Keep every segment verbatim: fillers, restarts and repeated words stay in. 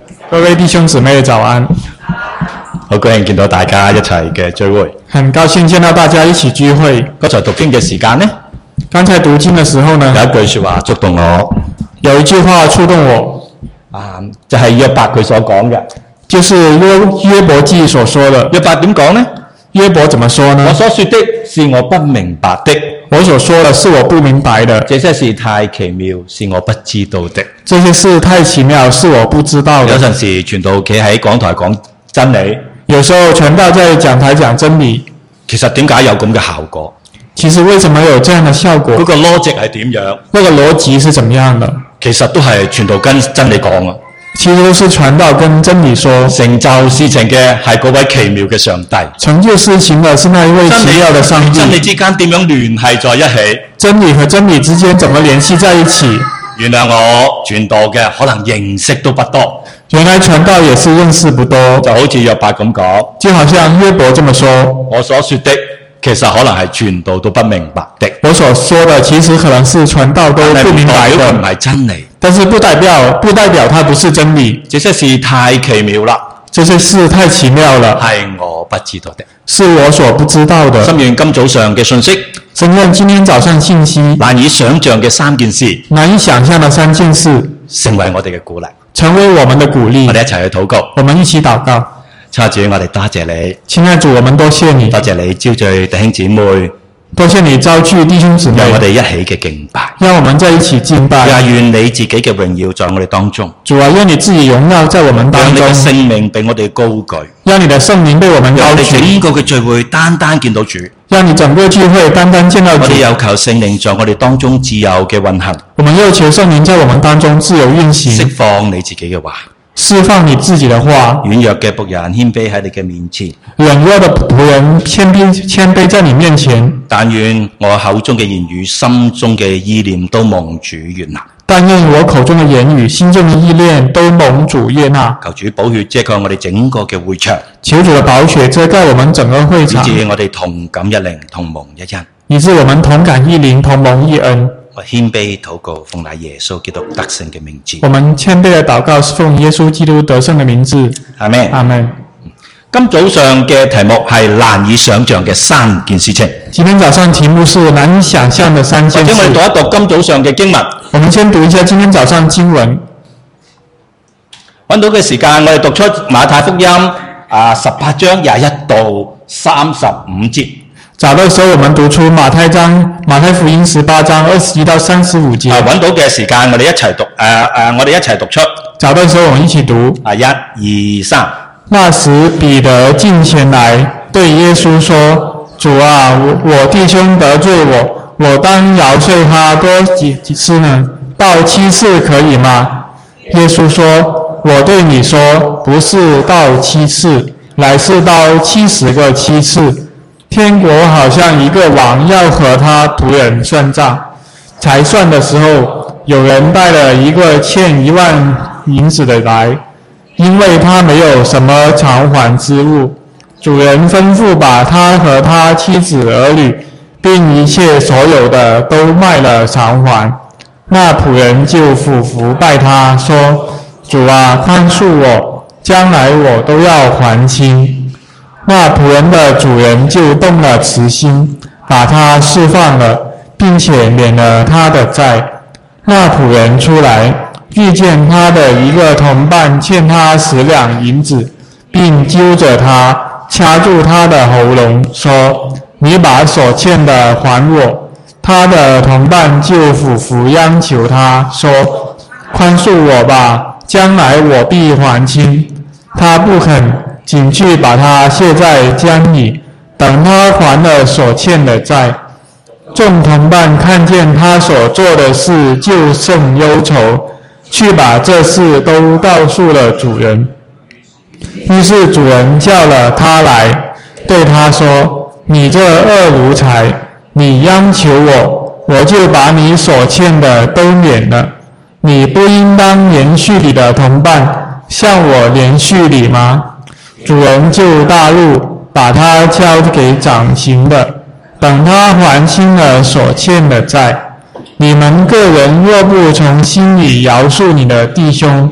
各位弟兄姊妹早安， 好高興見到大家一齊嘅聚會。 很高興見到大家一起聚會。 剛才讀經嘅時間呢， 剛才讀經的時候呢， 有一句說話觸動我， 有一句話觸動我， 啊，就係約伯佢所講嘅， 就是約約伯記所說的。 約伯點講呢？ 約伯怎麼說呢？ 我所說的是我不明白的， 我所說的是我不明白的， 這些事太奇妙，是我不知道的。 這些事太奇妙，是我不知道的。 有陣時傳道企喺講台講真理， 有時候傳道在講台講真理， 其實點解有咁嘅效果？ 其實為什麼有這樣的效果？ 嗰個邏輯係點樣？ 那個邏輯是怎麼樣的？ 其實都係傳道跟真理講啊。 其實都是傳道跟真理說， 成就事情嘅係嗰位奇妙嘅上帝， 成就事情的是那一位奇妙的上帝。 真理之間點樣聯繫在一起？ 真理和真理之間怎麼聯繫在一起？ 原來我傳道嘅可能認識都不多， 原來傳道也是認識不多， 就好似約伯咁講， 就好像約伯這麼說， 我所說的其實可能係傳道都不明白的。 我所說的其實可能是傳道都不明白的， 唔係真理， 但是不代表不代表它不是真理。 這些事太奇妙啦， 這些事太奇妙了， 係我不知道的， 是我所不知道的。 心願今早上嘅信息， 深願今天早上信息， 難以想象嘅三件事， 難以想象的三件事， 成為我哋嘅鼓勵， 成為我們的鼓勵。 我哋一齊去禱告， 我們一起禱告。 親愛主，我哋多謝你， 親愛主，我們多謝你， 多謝你招聚弟兄姊妹， 多謝你召聚弟兄姊妹， 讓我哋一起嘅敬拜， 讓我們在一起敬拜。 也願你自己嘅榮耀在我哋當中， 主啊，願你自己榮耀在我們當中， 讓你嘅聖名被我哋高舉， 讓你的聖名被我們高讓我哋舉， 整個嘅聚會單單見到主， 讓你整個聚會單單見到主。 我哋有求聖靈在我哋當中自由嘅運行， 我們又求聖靈在我們當中自由運行， 釋放你自己嘅話， 釋放你自己的話。 軟弱嘅僕人謙卑喺你嘅面前， 軟弱的僕人謙卑謙卑在你面前。 但願我口中嘅言語、心中嘅意念都蒙主悅納。 但願我口中的言語、心中的意念都蒙主悅納。 求主寶血遮蓋我哋整個嘅會場， 求主的寶血遮蓋我們整個會場， 以致我哋同感一靈，同蒙一恩。 以致我們同感一靈，同蒙一恩。 我謙卑禱告，奉乃耶穌基督得勝嘅名字。 我們謙卑的禱告是奉耶穌基督得勝的名字。 阿們。 阿們。 今早上嘅題目係難以想象嘅三件事情。 今天早上題目是難以想象的三件事。 或者我哋讀一讀今早上嘅經文。 我們先讀一下今天早上經文。揾到嘅時間，我哋讀出馬太福音啊十八章廿一到三十五節。找到時候，我們讀出馬太章馬太福音十八章二十一到三十五節。啊，揾到嘅時間，我哋一齊讀。誒、呃、誒、呃，我哋一齊讀出。找到時候，我們一起讀。啊，一、二、三。那時，彼得進前來，對耶穌說：主啊，我我弟兄得罪我，我當饒恕他多幾幾次呢？到七次可以嗎？耶穌說：我對你說，不是到七次，乃是到七十個七次。天國好像一個王要和他僕人算賬，才算的時候，有人帶了一個欠一萬銀子的來，因為他沒有什麼償還之物。主人吩咐把他和他妻子兒女，並一切所有的都賣了償還。那僕人就俯伏拜他，說：主啊，寬恕我，將來我都要還清。那僕人的主人就動了慈心，把他釋放了，並且免了他的債。那僕人出來，遇見他的一個同伴欠他十兩銀子，並揪着他，掐住他的喉嚨，說：你把所欠的還我。他的同伴就俯伏央求他說：寬恕我吧，將來我必還清。他不肯，僅去把他卸在江裏，等他還了所欠的債。眾同伴看見他所做的事，就甚憂愁，去把這事都告訴了主人。於是主人叫了他來，對他說：你這惡奴才，你央求我，我就把你所欠的都免了。你不應當連續你的同伴，向我連續你嗎？主人就大怒，把他交給掌刑的，等他還清了所欠的債。你們個人若不從心裡饒恕你的弟兄，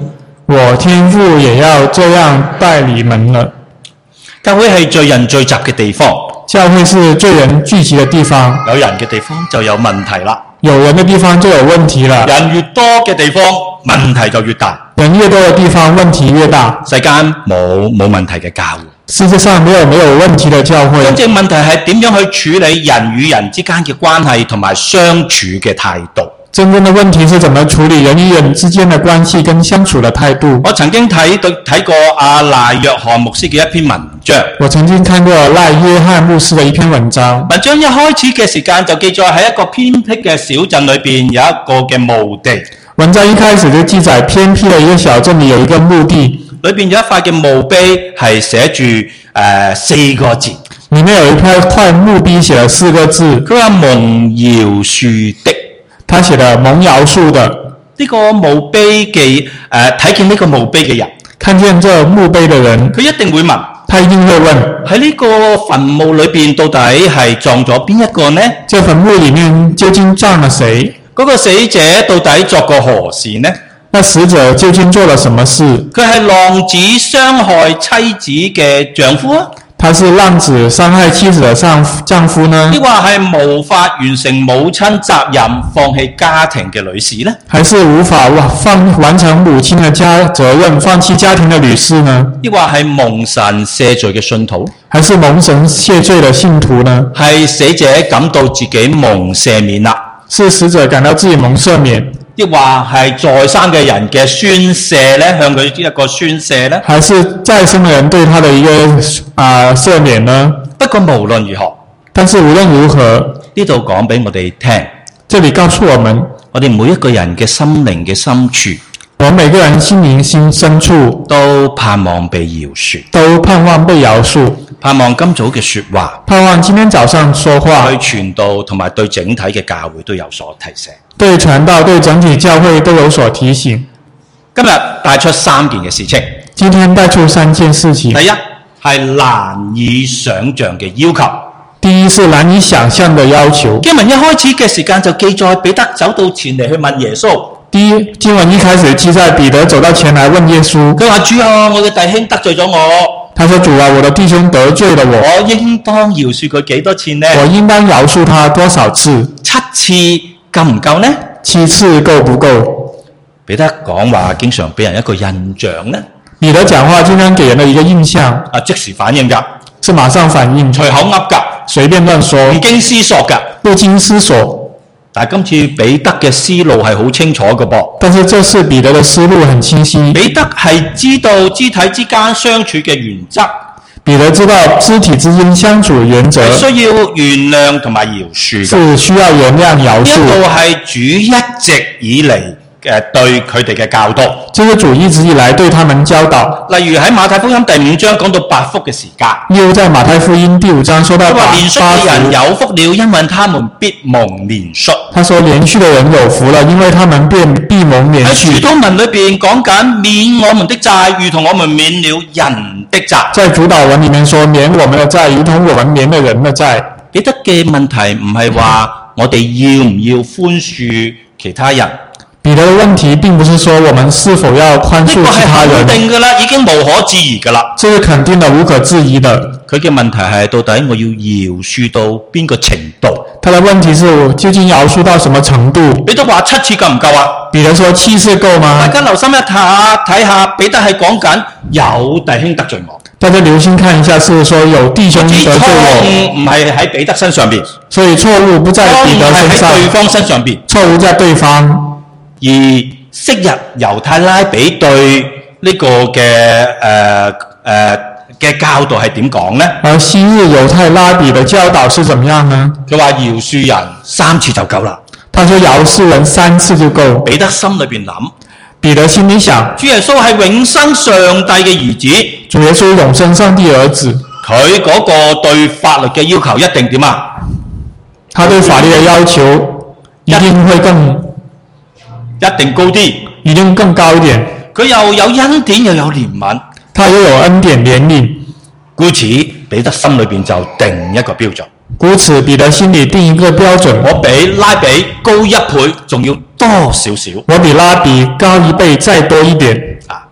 我天父也要這樣待你們了。 教會係罪人聚集嘅地方， 教會是罪人聚集的地方， 有人嘅地方就有問題啦。 有人的地方就有問題了。 人越多嘅地方，問題就越大。 人越多的地方，問題越大。 世間冇冇問題嘅教會， 世界上沒有沒有問題的教會。 真正問題係點樣去處理人與人之間嘅關係同埋相處嘅態度。 真正的問題是怎麼處理人與人之間的關係跟相處的態度。 我曾經睇到睇過阿賴約翰牧師嘅一篇文章。 我曾經看過賴約翰牧師的一篇文章。 文章一開始嘅時間就記載喺一個偏僻嘅小鎮裏邊有一個嘅墓地。 文章一開始就記載偏僻的一個小鎮裏有一個墓地， 裏邊有一塊嘅墓碑係寫住誒四個字。 裏面有一塊塊墓碑寫了四個字。 佢話蒙饒恕的。 他寫的蒙饒恕的。 呢個墓碑嘅誒睇見呢個墓碑嘅人， 看見這墓碑的人， 佢一定會問， 他一定會問， 喺呢個墳墓裏邊到底係葬咗邊一個呢？ 這墳墓裏面究竟葬了誰？ 嗰個死者到底作過何事呢？ 那死者究竟做了什麼事？ 佢係浪子傷害妻子嘅丈夫啊？ 他是浪子傷害妻子的丈夫呢？ 抑或係無法完成母親責任、放棄家庭嘅女士呢？ 還是無法放完成母親的家責任、放棄家庭的女士呢？ 抑或係蒙神赦罪嘅信徒？ 還是蒙神赦罪的信徒呢？ 係死者感到自己蒙赦免啦？是死者感到自己蒙赦免？ 抑或係在生嘅人嘅宣赦呢？向佢一個宣赦呢？ 還是在生嘅人對他的一個啊、呃、赦免呢？ 不過無論如何， 但是無論如何， 呢度講俾我哋聽， 這裡告訴我們， 我哋每一個人嘅心靈嘅深處， 我們每個人心靈心深處都盼望被饒恕， 都盼望被饒恕， 盼望今早嘅說話， 盼望今天早上說話， 對傳道同埋對整體嘅教會都有所提醒。 對傳道、對整體教會都有所提醒。 今日帶出三件嘅事情。 今天帶出三件事情。 第一係難以想像嘅要求。 第一是難以想象的要求。 經文一開始嘅時間就記載彼得走到前嚟去問耶穌。 第一經文一開始記載彼得走到前來問耶穌。 佢話：主啊，我嘅弟兄得罪咗我。 他說：主啊，我的弟兄得罪了我。 我應當饒恕佢幾多次呢？ 我應當饒恕他多少次？ 七次。夠唔夠呢？ 七次夠不夠？ 彼得講話經常俾人一個印象呢？ 彼得講話經常給人的一個印象啊，即時反應㗎， 是馬上反應， 隨口噏㗎， 隨便亂說， 唔經思索㗎， 不經思索。 但係今次彼得嘅思路係好清楚嘅噃。 但是這次彼得嘅思路很清晰。 彼得係知道肢體之間相處嘅原則。 彼得知道肢體之間相處的原則係需要原諒同埋饒恕， 是需要原諒饒恕。 呢度係主一直以嚟誒對佢哋嘅教導。 這是主一直以來對他們教導。 例如喺馬太福音第五章講到八福嘅時間， 又在馬太福音第五章說到八福。 憐恤嘅人有福了，因為他們必蒙憐恤。 他說憐恤的人有福了，因為他們便必蒙憐恤。 喺主禱文裏邊講緊免我們的債，如同我們免了人的債。 在主禱文裏面說免我們的債，如同我們免了人的債。 彼得嘅問題唔係話我哋要唔要寬恕其他人。 彼得的問題並不是說我們是否要寬恕其他人。 呢個係肯定㗎啦，已經無可置疑㗎啦。 這是肯定的，無可置疑的。 佢嘅問題係到底我要饒恕到邊個程度？ 他的問題是我究竟饒恕到什麼程度？ 彼得話七次夠唔夠啊？ 彼得說七次夠嗎？ 大家留心一下睇下，彼得係講緊有弟兄得罪我。 大家留心看一下，是說有弟兄得罪我， 唔係喺彼得身上邊， 所以錯誤不在彼得身上， 喺對方身上邊， 錯誤在對方。 而昔日猶太拉比對呢個嘅誒誒嘅教導係點講呢？ 而昔日猶太拉比的教導是怎麼樣呢？ 佢話饒恕人三次就夠啦。 他說饒恕人三次就夠。 彼得心裏邊諗， 彼得心裏想， 主耶穌係永生上帝嘅兒子， 主耶穌永生上帝兒子， 佢嗰個對法律嘅要求一定點啊？ 他對法律嘅要求一定會更。 一定高啲， 一定更高一點。 佢又有恩典又有憐憫， 他又有恩典憐憫， 故此彼得心裏邊就定一個標準。 故此彼得心裏定一個標準， 我比拉比高一倍，仲要多少少。 我比拉比高一倍，再多一點。 啊，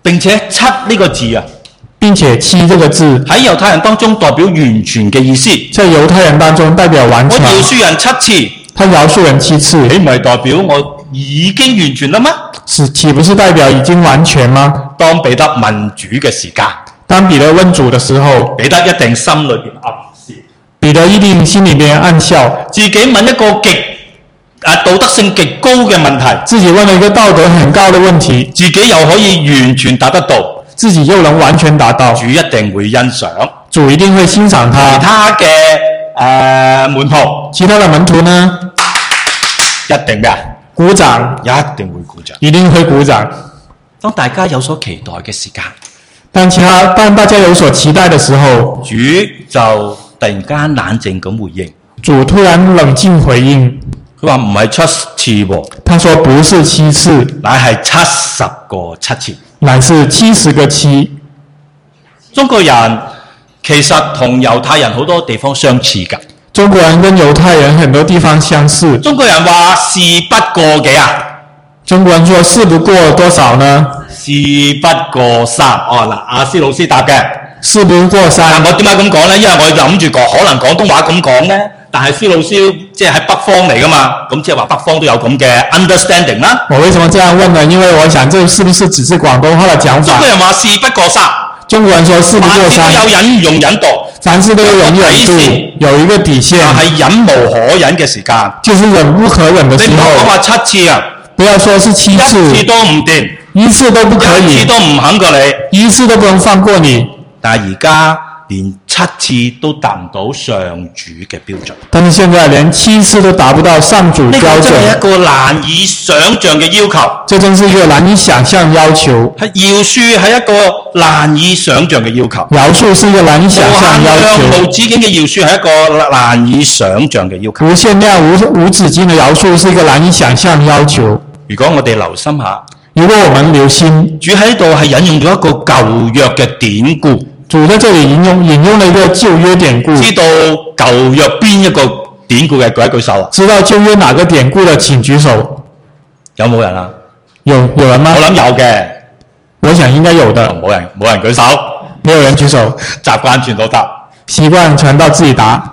並且七呢個字啊， 並且七這個字喺猶太人當中代表完全嘅意思。 在猶太人當中代表完全。 我饒恕人七次， 他饒恕人七次， 豈唔係代表我已經完全啦嗎？ 是豈不是代表已經完全嗎？ 當彼得問主嘅時間， 當彼得問主的時候， 彼得一定心裏邊暗笑， 彼得一定心裏邊暗笑， 自己問一個極啊道德性極高嘅問題， 自己問了一個道德很高的問題， 自己又可以完全答得到， 自己又能完全答到， 主一定會欣賞， 主一定會欣賞他。 其他嘅誒、呃、門徒， 其他的門徒呢？ 一定咩啊？ 鼓掌， 一定會鼓掌， 一定會鼓掌。 當大家有所期待嘅時間， 當其他當大家有所期待的時候， 主就突然間冷靜咁回應。 主突然冷靜回應， 佢話唔係七次喎， 他說不是七次， 乃係七十個七次， 乃是七十個七。 中國人其實同猶太人好多地方相似㗎。 中國人跟猶太人很多地方相似。 中國人話事不過幾啊？ 中國人說事不過多少呢？ 事不過三。哦嗱，阿施老師答嘅。 事不過三。 我點解咁講呢？因為我諗住講可能廣東話咁講呢，但係施老師即係喺北方嚟㗎嘛，咁即係話北方都有咁嘅 understanding 啦。 我為什麼這樣問呢？因為我想這是不是只是廣東話的講法？ 中國人話事不過三。 中國人說事不過三。 凡事都有忍容忍度。 凡事都有容忍度，有一個底線。 係忍無可忍嘅時間。 就是忍無可忍的時候。 你唔好講話七次啊！ 不要說是七次。 一次都唔掂。 一次都不可以。 一次都唔肯過你。 一次都不能放過你。 但係而家連七次都達唔到上主嘅標準。 但是現在連七次都達不到上主標準。呢個真係一個難以想像嘅要求。 這真是一個難以想象要求。 係饒恕係一個難以想像嘅要求。 饒恕是一個難以想象要求。 無止境嘅饒恕係一個難以想像嘅要求。 無限量無無止境嘅饒恕是一個難以想象嘅要求。 如果我哋留心下， 如果我們留心， 主喺度係引用咗一個舊約嘅典故。 主在這裡引用引用了一個舊約典故。 知道舊約邊一個典故嘅舉一舉手啊？ 知道舊約哪個典故的請舉手。 有冇人啊？ 有有人嗎？ 我諗有嘅。 我想應該有的。 冇人冇人舉手。 沒有人舉手。 習慣傳到答。 習慣傳到自己答。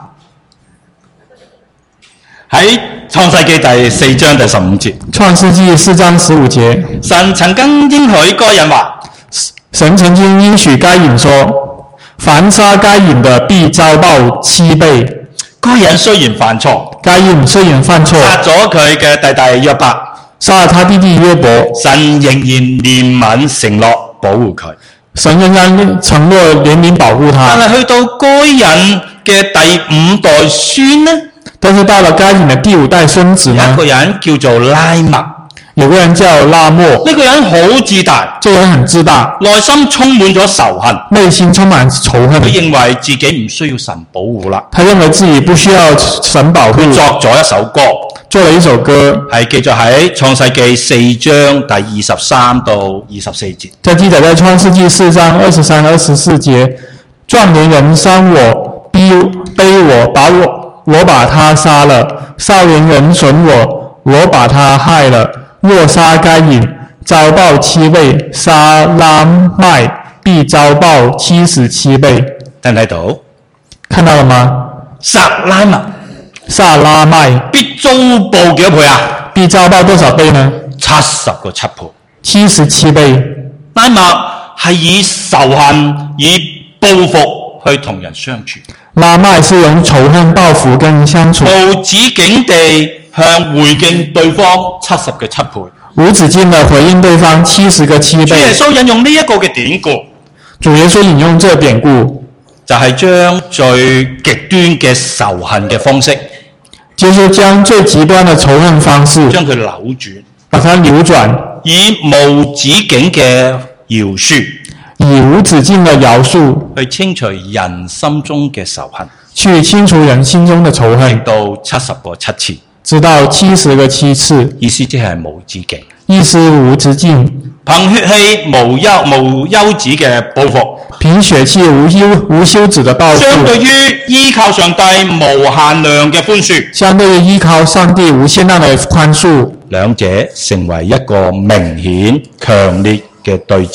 喺創世記第四章第十五節。 創世記四章十五節。 神曾經應許該人話。 神曾經應許該隱說，凡殺該隱的必遭報七倍。 該隱雖然犯錯， 該隱雖然犯錯， 殺咗佢嘅弟弟約伯， 殺了他弟弟約伯， 神仍然憐憫承諾保護佢。 神仍然承諾憐憫保護他。 但係去到該隱嘅第五代孫呢？ 但是到了該隱的第五代孫子呢？ 有一個人叫做拉麥。 有個人叫拉莫， 呢個人好自大， 這個人很自大， 內心充滿咗仇恨， 內心充滿仇恨。 佢認為自己唔需要神保護啦， 他認為自己不需要神保護。 佢作咗一首歌， 做了一首歌， 係記載喺創世記四章第二十三到二十四節。 在記載在創世記四章二十三、二十四節，壯年人傷我，逼背我，把我我把他殺了；少年人損我，我把他害了。若殺該隱，遭報七倍；殺拉麥，必遭報七十七倍。 聽唔睇到？ 看到了嗎？ 殺拉麥， 殺拉麥， 必遭報幾多倍啊？ 必遭報多少倍呢？ 七十個七倍。 七十七倍。 拉麥係以仇恨、以報復去同人相處。 拉麥是用仇恨報復跟人相處。 無止境地向回敬對方七十嘅七倍， 無止境的回應對方七十個七倍。 主耶穌引用呢一個嘅典故， 主耶穌引用這個典故， 就係將最極端嘅仇恨嘅方式， 就是將最極端嘅仇恨方式， 將佢扭轉， 把它扭轉， 以無止境嘅饒恕， 以無止境嘅饒恕去清除人心中嘅仇恨， 去清除人心中嘅仇恨， 到七十個七次。 直到七十個七次， 意思即係無止境， 意思無止境， 憑血氣無休無休止嘅報復， 憑血氣無休無休止嘅報復， 相對於依靠上帝無限量嘅寬恕， 相對於依靠上帝無限量嘅寬恕， 兩者成為一個明顯強烈嘅對照，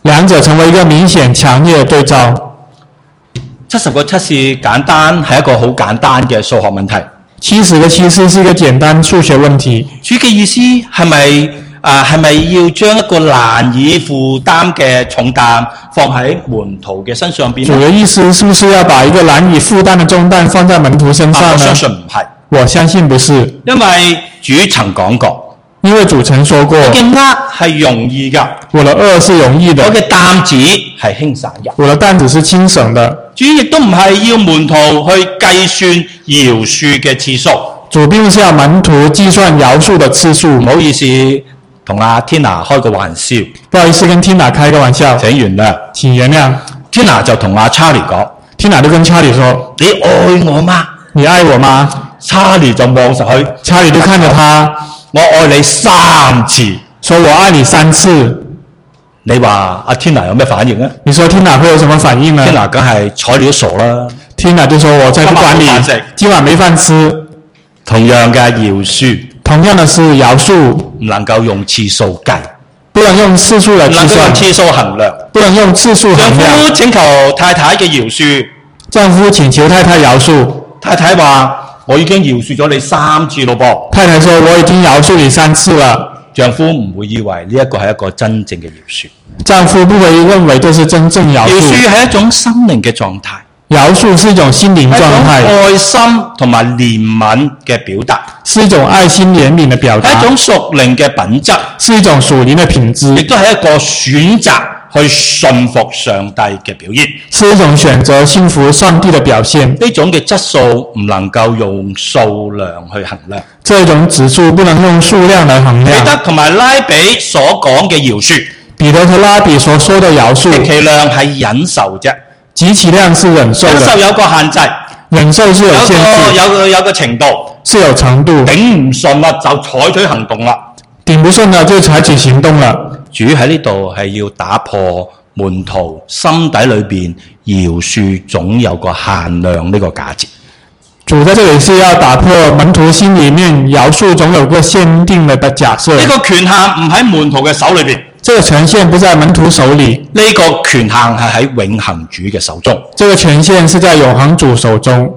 兩者成為一個明顯強烈嘅對照。 七十個七試簡單係一個好簡單嘅數學問題。 七十個七試是一個簡單數學問題。 主嘅意思係咪啊？係咪要將一個難以負擔嘅重擔放喺門徒嘅身上邊？ 主嘅意思是不是要把一個難以負擔嘅重擔放在門徒身上呢？ 啊、我相信唔係。 我相信不是， 因為主曾講過， 因為主曾說過， 我嘅軛係容易㗎， 我的軛是容易的， 我嘅擔子係輕省嘅， 我的擔子是輕省的。 主亦都唔係要門徒去計算饒恕嘅次數， 主並不是要門徒計算饒恕的次數。 唔好意思，同阿 Tina 開個玩笑， 不好意思跟 Tina 開個玩笑， 請原諒， 請原諒。 Tina 就同阿 Charlie 講 ，Tina 就跟 Charlie 說： 你愛我嗎？ 你愛我嗎？ Charlie 就望實佢 ，Charlie 就看着他， 我愛你三次， 說我愛你三次。 你話阿 Tina 有咩反應呢？ 你說 Tina 會有什麼反應呢 ？Tina 梗係睬你都傻啦。 Tina 就說我才不管你，今晚沒飯吃。 同樣嘅饒恕， 同樣的是饒恕， 唔能夠用次數計， 不能用次數來計算， 唔能夠用次數衡量， 不能用次數衡量。 丈夫請求太太嘅饒恕， 丈夫請求太太饒恕， 太太話我已經饒恕咗你三次咯噃。 太太說我已經饒恕你三次了。 丈夫唔會以為呢一個係一個真正嘅饒恕， 丈夫不會認為這是真正饒恕。 饒恕係一種心靈嘅狀態， 饒恕是一種心靈狀態， 愛心同埋憐憫嘅表達， 是一種愛心憐憫嘅表達， 係一種屬靈嘅品質， 是一種屬靈嘅品質， 亦都係一個選擇去信服上帝嘅表現， 是一種選擇信服上帝嘅表現。 呢種嘅質素唔能夠用數量去衡量， 這種指數不能用數量來衡量。 彼得同埋拉比所講嘅饒恕， 彼得和拉比所說的饒恕， 其量係忍受啫， 極其量是忍受的。 忍受有個限制， 忍受是有限制， 有個有個程度， 是有程度。 頂唔順啦，就採取行動啦。 頂不順了就採取行動了。 主喺呢度係要打破門徒心底裏邊饒恕總有個限量呢個假設。 主在這裏是要打破門徒心裏面饒恕總有個限定的假設。 呢個權限唔喺門徒嘅手裏邊， 這個權限不在門徒手裏， 呢個權限係喺永恆主嘅手中。 這個權限是在永恆主手中。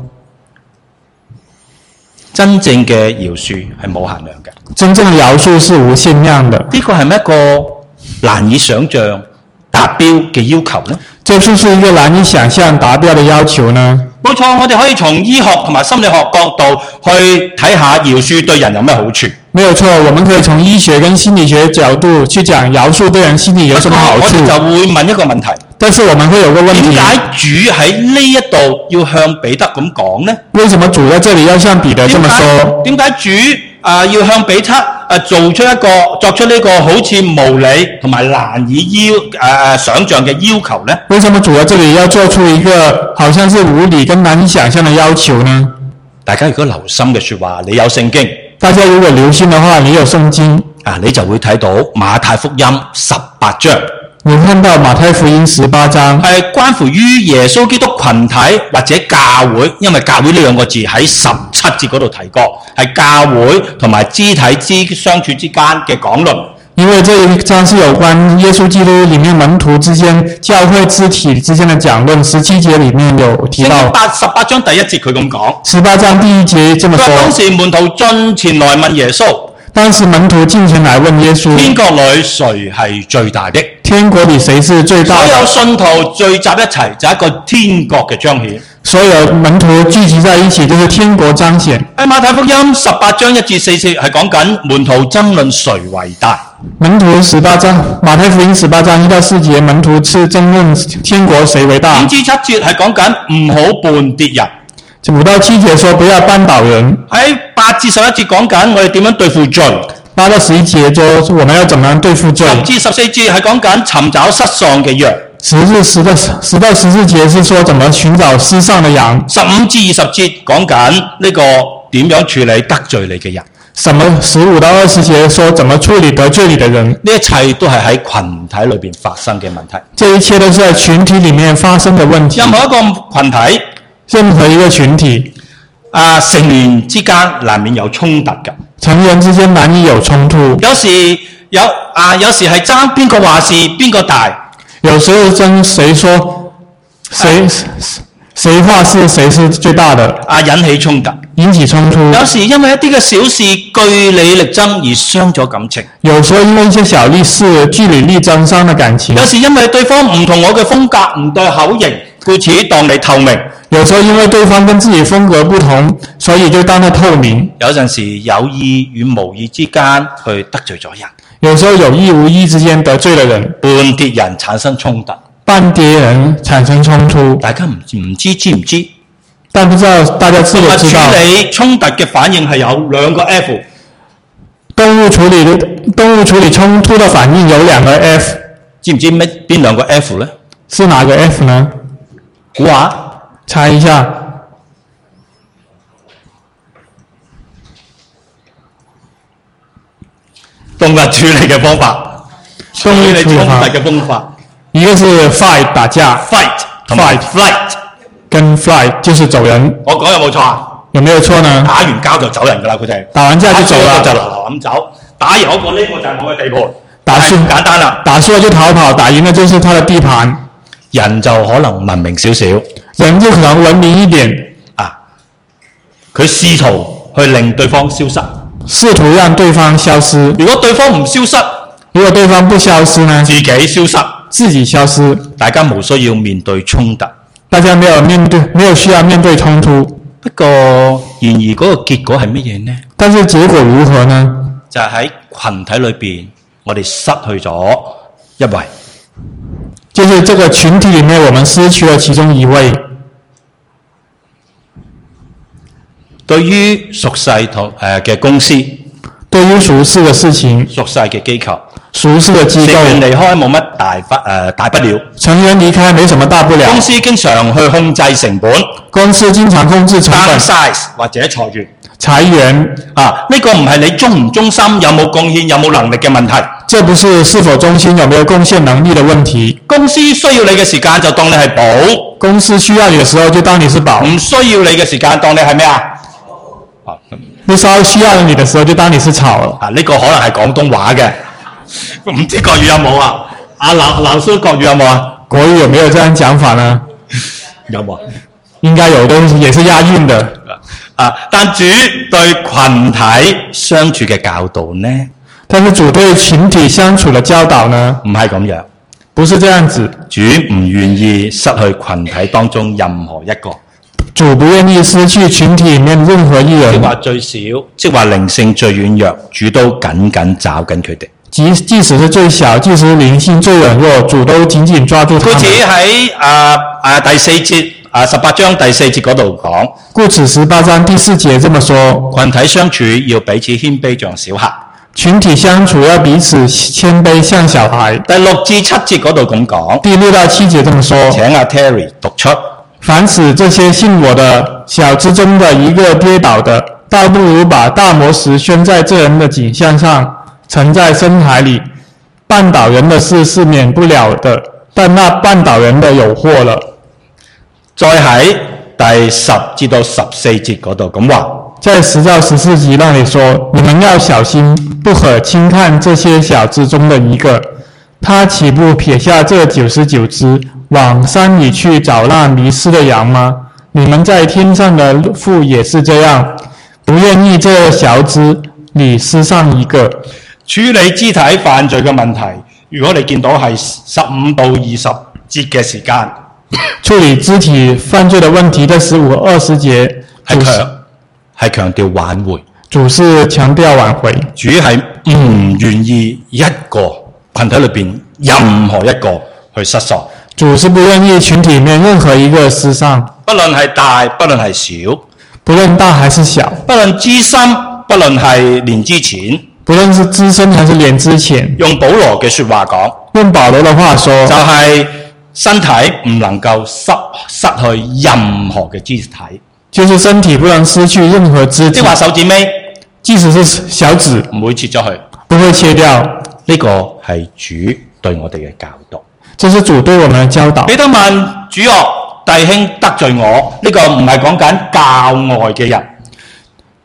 真正嘅饒恕係冇限量嘅， 真正的饒恕是無限量的。 呢個係咪一個難以想象達標嘅要求呢？ 這是不是一個難以想象達標的要求呢？ 冇錯，我哋可以從醫學同埋心理學角度去睇下饒恕對人有咩好處。 沒有錯，我們可以從醫學跟心理學角度去講饒恕對人心理有什麼好處。 我哋就會問一個問題， 但是我們會有個問題， 點解主喺呢一度要向彼得咁講呢？ 為什麼主在這裡要向彼得這麼說？ 點解主啊、呃、要向彼得啊做出一個作出呢個好似無理同埋難以要誒、呃、想象嘅要求呢？ 為什麼主在這裡要做出一個好像是無理跟難以想象的要求呢？ 大家如果留心嘅說話，你有聖經， 大家如果留心的話，你有聖經啊，你就會睇到馬太福音十八章。 你看到馬太福音十八章係關乎於耶穌基督群體或者教會，因為教會呢兩個字喺十七節嗰度提過，係教會同埋肢體之相處之間嘅講論。 因為這一章是有關耶穌基督裡面門徒之間、教會肢體之間的講論。十七節裡面有提到， 八十八章第一節佢咁講。 十八章第一節這麼說。 當時門徒進前來問耶穌， 當時門徒進前來問耶穌， 天國裏誰係最大的？ 天國裡誰是最大的？ 所有信徒聚集一齊就係一個天國嘅彰顯。 所有門徒聚集在一起，就是天國彰顯。 喺馬太福音十八章一至四節係講緊門徒爭論誰為大。 門徒十八章，馬太福音十八章一到四節，門徒是爭論天國誰為大。 五至七節係講緊唔好絆跌人。 五到七節說不要絆倒人。 喺八至十一節講緊我哋點樣對付罪。 八到十一節就我們要怎麼樣對付罪。 十至十四節係講緊尋找失喪嘅羊。 十至十到十到十四節是說怎麼尋找失喪的羊。 十五至二十節講緊呢個點樣處理得罪你嘅人。 什麼十五到二十節說怎麼處理得罪你的人。 呢一切都係喺群體裏邊發生嘅問題。 這一切都是在群體裡面發生的問題。 任何一個群體， 任何一個群體， 啊，成員之間難免有衝突㗎。 成員之間難以有衝突。 有時有啊，有時係爭邊個話事邊個大。 有時候爭誰說誰誰話是誰是最大的， 啊引起衝突。 引起衝突。 有時因為一啲嘅小事據理力爭而傷咗感情。 有時候因為一些小利事據理力爭傷了感情。 有時因為對方唔同我嘅風格唔對口型，故此當你透明。 有時候因為對方跟自己風格不同，所以就當他透明。 有陣時有意與無意之間去得罪咗人。 有時候有意無意之間得罪了人， 絆跌人產生衝突。 絆跌人產生衝突。 大家唔唔知知唔知？ 但不知道大家知不知道？ 處理衝突嘅反應係有兩個 F。 動物處理的動物處理衝突的反應有兩個 F。 知唔知咩邊兩個 F 呢？ 是哪個 F 呢？ 估下， 猜一下。 動物處理嘅方法， 動物處理衝突嘅方法， 一個是 fight 打架 ，fight 同埋 flight， 跟 flight 就是走人。 我講有冇錯啊？ 有沒有錯呢？ 打完交就走人㗎啦，佢哋打完架就走啦， 就流流咁走。打贏嗰個呢個就係我嘅地盤， 打輸簡單啦。 打輸了就逃跑，打贏了就是他的地盤。 人就可能文明少少， 人就可能文明一點啊！佢試圖去令對方消失。 試圖讓對方消失。 如果對方唔消失， 如果對方不消失呢？ 自己消失， 自己消失。 大家無需要面對衝突。 大家沒有面對，沒有需要面對衝突。 不過，然而嗰個結果係乜嘢呢？ 但是結果如何呢？ 就係喺群體裏邊，我哋失去咗一位。 就是這個群體裡面，我們失去了其中一位。 對於屬世同誒嘅公司， 對於屬世嘅事情， 屬世嘅機構， 屬世嘅機構， 成員離開冇乜大不誒、呃、大不了。 成員離開沒什麼大不了。 公司經常去控制成本， 公司經常控制成本 ，downsize 或者裁員。 裁員啊，呢、這個唔係你忠唔忠心、有冇貢獻、有冇能力嘅問題。 這不是是否忠心、有沒有貢獻能力的問題。 公司需要你嘅時間就當你係寶， 公司需要你嘅時候就當你是寶。 唔需要你嘅時間當你係咩啊？ 你稍需要你嘅時候就當你是草。 啊，呢、這個可能係廣東話嘅，唔知國語有冇啊？阿劉劉叔國語有冇啊？ 國語有沒有這樣講法呢？ 有冇？ 應該有的，也是押韻的。 啊，但主對群體相處嘅教導呢？ 但是主對群體相處的教導呢？ 唔係咁樣， 不是這樣子。 主唔願意失去群體當中任何一個。 主不願意失去群體裡面任何一人。 即話最少，即話靈性最軟弱，主都緊緊抓緊佢哋。 即即使是最小，即使靈性最軟弱，主都緊緊抓住他們。 好似喺啊啊第四節啊十八章第四節嗰度講。 故此十八章第四節這麼說： 群體相處要彼此謙卑像小孩。 群體相處要彼此謙卑像小孩。 第六至七節嗰度咁講。 第六到七節這麼說。 請阿 Terry 讀出。 凡使這些信我的小之中的一個跌倒的，倒不如把大磨石拴在這人的頸項上，沉在深海裡。絆倒人的事是免不了的，但那絆倒人的有禍了。 再喺第十至到十四節嗰度咁話。 在十到十四節那裡說，你們要小心，不可輕看這些小之中的一個。他豈不撇下這九十九隻，往山裡去找那迷失的羊嗎？你們在天上的父也是這樣，不願意這小子裡失上一個。 處理肢體犯罪嘅問題，如果你見到係十五到二十節嘅時間， 處理肢體犯罪的問題在十五二十節係強係強調挽回， 主是強調挽回， 主係唔願意一個群體裏邊任何一個去失喪。 主是不願意群體裡面任何一個失喪， 不論係大，不論係小， 不論大還是小， 不論資深，不論係年資淺， 不論是資深還是年資淺。 用保羅嘅說話講， 用保羅的話說， 就係身體唔能夠失失去任何嘅肢體， 就是身體不能失去任何肢體。 即係話手指尾， 即使是小指， 唔會切咗去， 不會切掉。 呢個係主對我哋嘅教導。 這是主對我們的教導。 彼得問主哦，弟兄得罪我，呢、這個唔係講緊教外嘅人。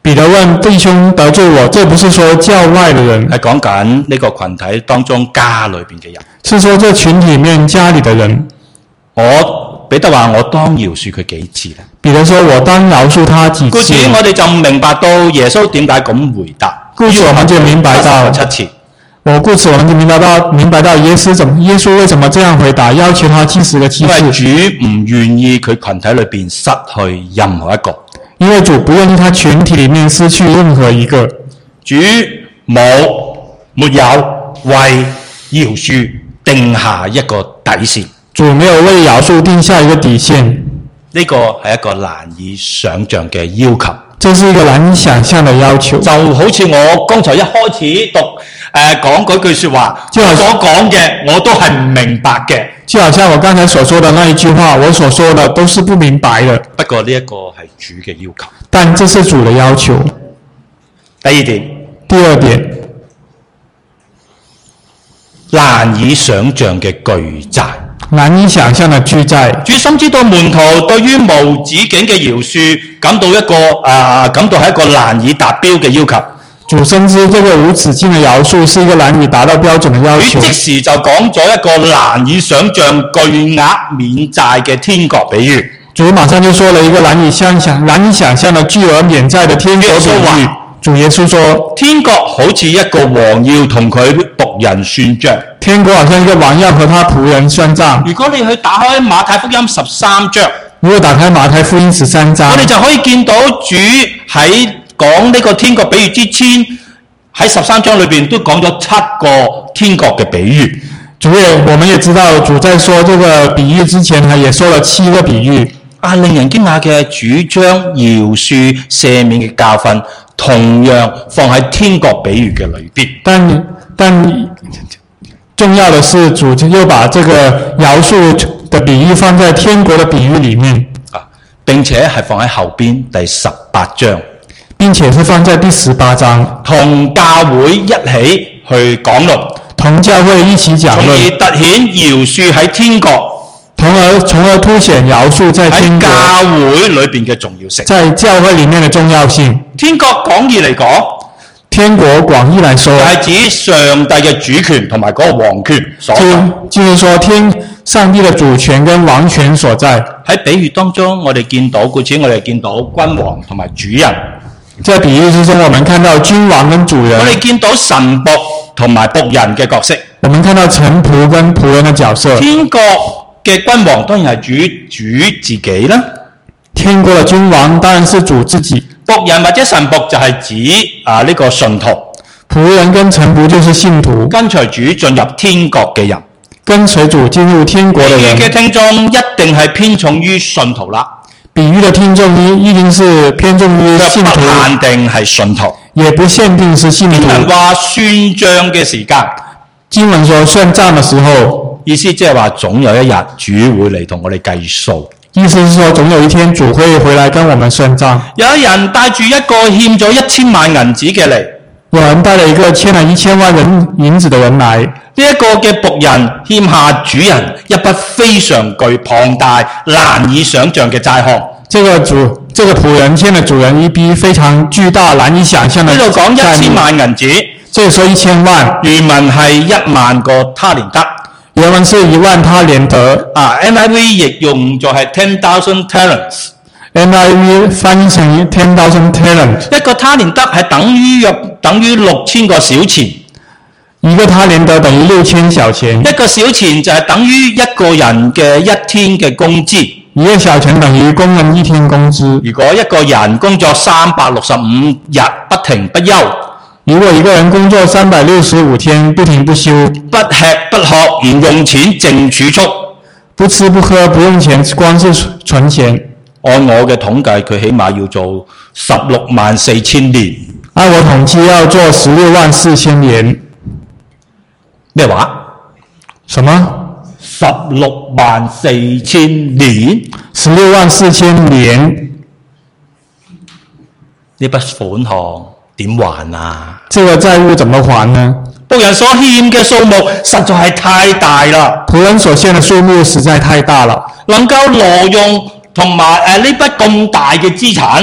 彼得問弟兄得罪我，這不是說教外的人， 係講緊呢個群體當中家裏邊嘅人。 是說這群體裡面家裡的人。 我彼得話我當饒恕佢幾次咧？ 彼得說我當饒恕他幾故此次。 我哋就唔明白到耶穌點解咁回答。 故此我們就明白到七次。 我故此我們就明白到明白到耶穌怎麼耶穌為什麼這樣回答，要求他七十個七次。 因為主唔願意佢群體裏邊失去任何一個。 因為主不願意他群體裡面失去任何一個。 主冇沒有為饒恕定下一個底線。 主沒有為饒恕定下一個底線。 呢個係一個難以想像嘅要求。 這是一個難以想象的要求。 就好似我剛才一開始讀誒、呃、講嗰句說話，我所講嘅我都係唔明白嘅。 就好像我剛才所說的那一句話，我所說的都是不明白的。 不過呢一個係主嘅要求。 但這是主的要求。 第二點。 第二點。 難以想像嘅巨債。 難以想象的巨債。 主深知道門徒對於無止境嘅饒恕感到一個啊、呃，感到係一個難以達標嘅要求。 主深知這個無止境的饒恕是一個難以達到標準的要求。 主即時就講咗一個難以想像巨額免債嘅天國比喻。 主馬上就說了一個難以想象、難以想象的巨額免債的天國比喻。主耶穌說： 天國好似一個王要同佢僕人算賬。 天國好像一個王要和他僕人算賬。 如果你去打開馬太福音十三章， 如果打開馬太福音十三章， 我哋就可以見到主喺講呢個天國比喻之前，喺十三章裏邊都講咗七個天國嘅比喻。 主也，我們也知道主在說這個比喻之前，他也說了七個比喻。 啊，令人驚訝嘅，主將饒恕赦免嘅教訓同樣放喺天國比喻嘅裏邊。 但但重要的是，主又把這個饒恕的比喻放在天國的比喻裏面， 啊，並且係放喺後邊第十八章， 並且是放在第十八章， 同教會一起去講論， 同教會一起講論， 從而凸顯饒恕喺天國。 從而從而凸顯饒恕在天國喺教會裏邊嘅重要性， 在教會裡面的重要性。 天國廣義嚟講， 天國廣義來說， 係指上帝嘅主權同埋嗰個王權所在。 就是說天上帝的主權跟王權所在。 喺比喻當中，我哋見到，故此我哋見到君王同埋主人。 在比喻之中，我們看到君王跟主人。 我哋見到神僕同埋僕人嘅角色。 我們看到臣僕跟僕人的角色。 天國嘅君王當然係主主自己啦。 天國嘅君王當然是主自己。 僕人或者神僕就係指啊呢、這個信徒。 僕人跟臣僕就是信徒， 跟隨主進入天國嘅人。 跟隨主進入天國嘅人。 比喻嘅聽眾一定係偏重於信徒啦。 比喻嘅聽眾一一定是偏重於信徒。 不限定係信徒， 也不限定是信徒。 經文話算賬嘅時間， 經文說算賬嘅時候， 意思即係話總有一日主會嚟同我哋計數。 意思是說總有一天主會回來跟我們算賬。 有人帶住一個欠咗一千萬銀紙嘅嚟， 有人帶了一個欠了一千萬人銀子的人來，呢一個嘅僕人欠下主人一筆非常巨龐大難以想象嘅債項。 這個主，這個僕人欠了主人一筆非常巨大難以想象的債務。 呢度講一千萬銀紙， 即係說一千萬， 原文係一萬個他連德。 原文是一萬他連德啊 ，N I V 譯用就係 ten thousand talents。 N I V 翻譯成 ten thousand talents。 一個他連德係等於約等於六千個小錢。 一個他連德等於六千小錢。 一個小錢就係等於一個人嘅一天嘅工資。 一個小錢等於工人一天工資。 如果一個人工作三百六十五日不停不休， 如果一個人工作三百六十五天不停不休， 不吃不喝唔用錢淨儲蓄， 不吃不喝不用錢，光是存錢。 按我嘅統計，佢起碼要做十六萬四千年。 按我統計要做十六萬四千年。 咩話？ 什麼？ 十六萬四千年？ 十六萬四千年？ 呢筆款項點還啊？ 這個債務怎麼還呢？ 僕人所欠嘅數目實在係太大啦。 僕人所欠嘅數目實在太大了， 能夠挪用同埋誒呢筆咁大嘅資產，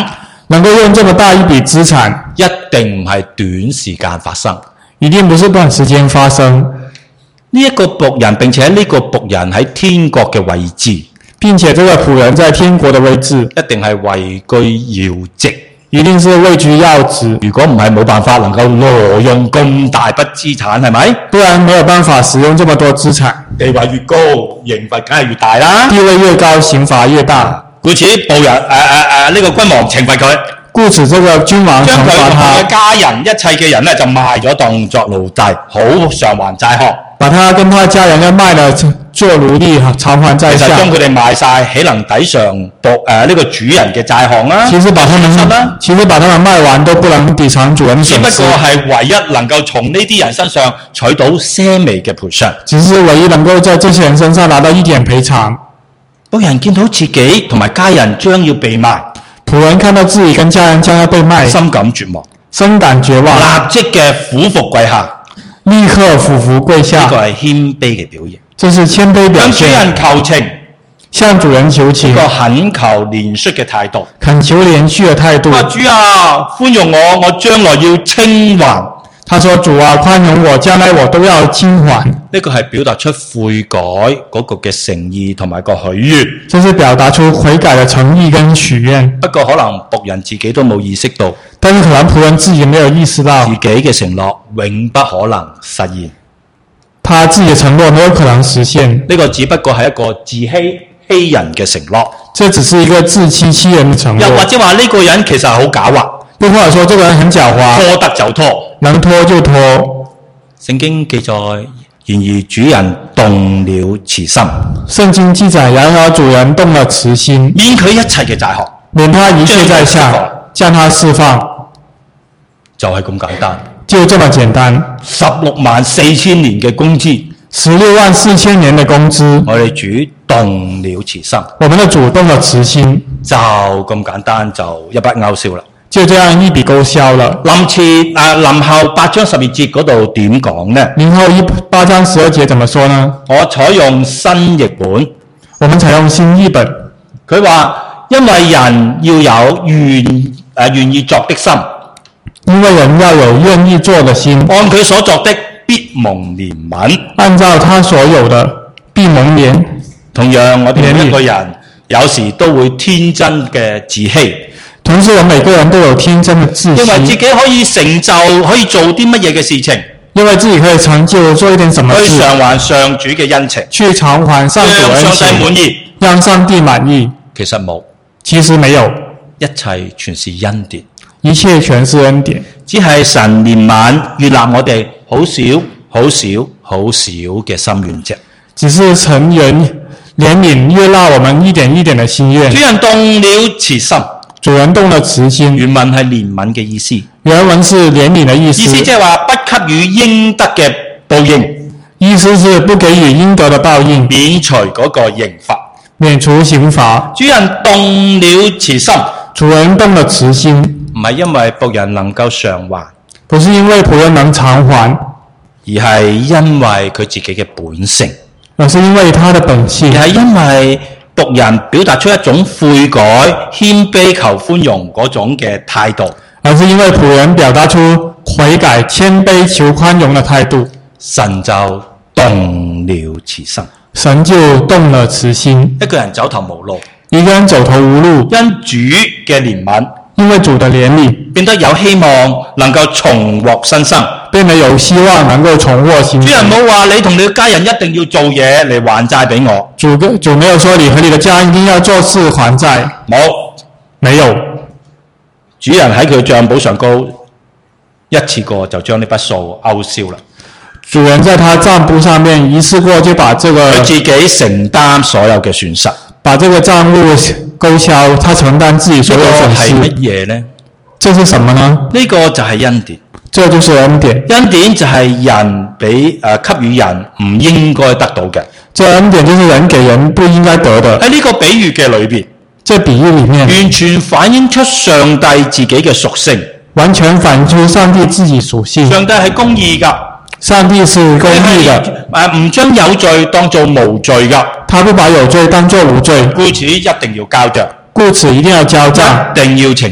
能夠用這麼大一筆資產， 一定唔係短時間發生。 一定不是短時間發生。 呢一個僕人，並且呢個僕人喺天國嘅位置， 並且這個僕人在天國的位置， 一定係位居要職， 一定是位居要職。 如果唔係冇辦法能夠挪用咁大筆資產，係咪？ 不然沒有辦法使用這麼多資產。 地位越高，刑罰梗係越大啦。 地位越高，刑罰越大。 故此，僕人誒誒誒呢個君王懲罰佢。 故此，這個君王將佢同佢懲罰他， 嘅家人一切嘅人咧就賣咗當作奴隸，好償還債項。 把他跟他家人要賣了做奴隸，償還債項。 其實將佢哋賣晒，豈能抵償僕誒呢個主人嘅債項啊？ 其實把他們，其實把他們賣完都不能抵償主人損失。 只不過係唯一能夠從呢啲人身上取到些微嘅賠償。 只是唯一能夠在這些人身上拿到一點賠償。 僕人見到自己同埋家人將要被賣， 僕人看到自己跟家人將要被賣， 深感絕望， 深感絕望， 立即嘅俯伏跪下， 立刻俯伏跪下。 呢個係謙卑嘅表現。 這是謙卑表向主現。 人求情， 向主人求情， 一個懇求憐恤嘅態度。 懇求憐恤嘅態度。 啊，主啊，寬容我，我將來要清還。 他說：主啊，寬容我，將來我都要清還。 呢個係表達出悔改嗰個嘅誠意同埋個許願。 這是表達出悔改嘅誠意跟許願。 不過可能僕人自己都冇意識到， 但是可能僕人自己沒有意識到自己嘅承諾永不可能實現。 他自己嘅承諾沒有可能實現。 呢個只不過係一個自欺欺人嘅承諾。 這只是一個自欺欺人嘅承諾。 又或者話呢個人其實好狡猾。 又或者說，這個人很狡猾， 拖得就拖， 能拖就拖。 聖經記載，然而主人動了慈心。 聖經記載，然而主人動了慈心， 免佢一切嘅債項， 免他一切在下，將他釋放， 就係咁簡單。 就這麼簡單。 十六萬四千年嘅工資， 十六萬四千年嘅工資， 我哋主動了慈心， 我們的主動了慈心， 就咁簡單，就一筆勾銷啦。 就這樣一筆勾銷了。 林前啊，林後八章十二節嗰度點講呢？ 林後一八章十二節怎麼說呢？ 我採用新譯本， 我們採用新譯本。 佢話因為人要有願誒、呃、願意作的心， 因為人要有願意做的心， 按佢所作的必蒙憐憫， 按照他所有的必蒙憐。 同樣我哋每一個人有時都會天真嘅自欺。 同時，我們每個人都有天真的自欺， 因為自己可以成就，可以做啲乜嘢嘅事情， 因為自己可以成就做一點什麼事， 去償還上主嘅恩情， 去償還上主恩情， 讓上帝滿意， 讓上帝滿意。 其實冇， 其實沒有， 一切全是恩典， 一切全是恩典， 只係神憐憫悅納我哋好少、好少、好少嘅心願啫。 只是神憐憐憫悅納我們一點一點的心願。 主人動了慈心。 主人動了慈心， 原文係憐憫嘅意思。 原文是憐憫的意思。 意思即係話不給予應得嘅報應。 意思是不給予應得的報應， 免除嗰個刑罰。 免除刑罰。 主人動了慈心。 主人動了慈心， 唔係因為僕人能夠償還， 不是因為僕人能償還， 而係因為佢自己嘅本性。 而是因為他的本性。 而係因為僕人表達出一種悔改、謙卑求寬容嗰種嘅態度， 而是因為僕人表達出悔改、謙卑求寬容的態度， 神就動了慈心。 神就動了慈心。 一個人走投無路， 一個人走投無路， 因主嘅憐憫， 因為主的憐憫， 變得有希望能夠重獲新生， 變得有希望能夠重獲新生。 主人冇話你同你嘅家人一定要做嘢嚟還債俾我。 主主沒有說你和你的家人一定要做事還債。 冇， 沒有。 主人喺佢帳簿上高一次過就將呢筆數勾銷啦。 主人在他帳簿上面一次過就把這個佢自己承擔所有嘅損失， 把這個賬務勾銷，他承擔自己所有損失。 係乜嘢呢？ 這是什麼呢？ 呢個就係恩典。 這就是恩典。 恩典就係人俾誒給予人唔應該得到嘅。 這恩典就是人給人不應該得的。 喺呢個比喻嘅裏邊， 這比喻裏面完全反映出上帝自己嘅屬性， 完全反映出上帝自己屬性。 上帝係公義㗎， 上帝是公義的， 誒唔將有罪當做無罪㗎， 他不把有罪當做無罪， 故此一定要交賬， 故此一定要交賬， 一定要懲治，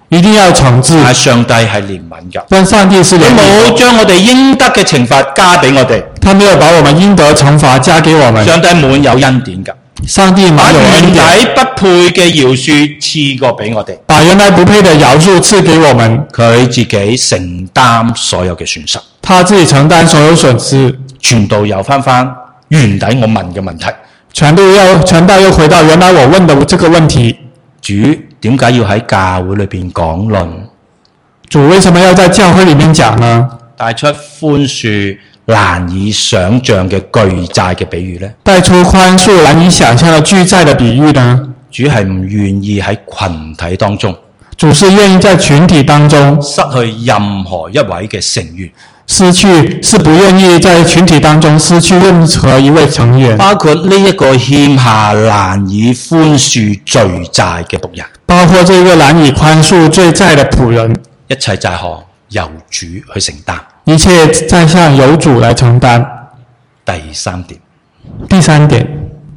一定要懲治。 但係上帝係憐憫嘅， 但上帝是佢憐憫的， 冇將我哋應得嘅懲罰加俾我哋。 他沒有把我們應得懲罰加給我們。 上帝滿有恩典嘅， 上帝滿有把原恩典， 來不配嘅饒恕賜過俾我哋， 把原來不配的饒恕賜給我們， 佢自己承擔所有嘅損失， 他自己承擔所有損失， 全部又翻翻原底我問嘅問題。 全都要全都又回到原來我問的這個問題。 主點解要喺教會裏邊講論， 主為什麼要在教會裏面講呢？ 帶出寬恕難以想像嘅巨債嘅比喻呢？ 帶出寬恕難以想象的巨債的比喻呢？ 主係唔願意喺群體當中主是願意在群體當中失去任何一位嘅成員， 失去，是不願意在群體當中失去任何一位成員， 包括呢一個欠下難以寬恕罪債嘅僕人， 包括這個難以寬恕罪債的僕人， 一切債項由主去承擔。 一切債項由主來承擔。 第三點， 第三點，